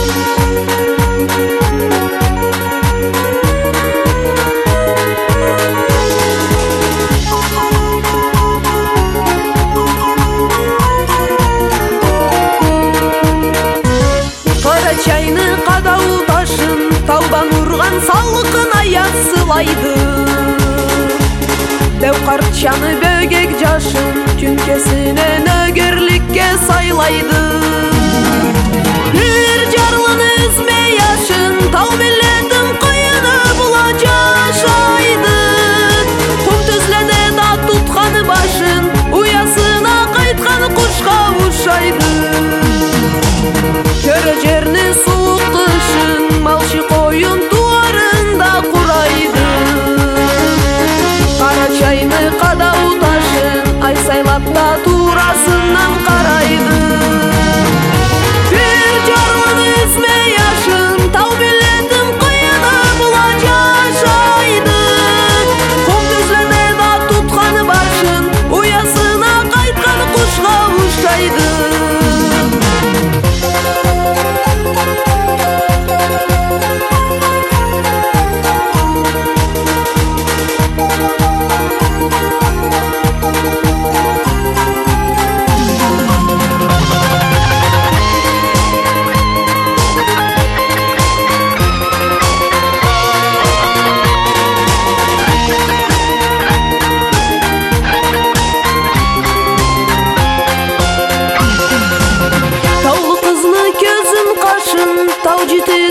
Чайны кадау ташын таудан урган салкын аяз сылайды. Дәу карчаны бөгек жашын түнкесинен өгөрлүккө сайлайды. Бир жарлыны үзмей ашын тау белетин кыйыны була жашайды. Кум түзледе да тутканы башын уясына кайткан кушка ушайды. Көрө жерни суук кышын малчы коюн туарында курайды. Кара чайны кадау ташын ай сайлап да туурасынан карайды. Бир жарлыны үзмей ашын тау белетин кыйыны була жашайды. Кум түзледе да тутканы башын уясына кайткан кушка ушайды. Тау жити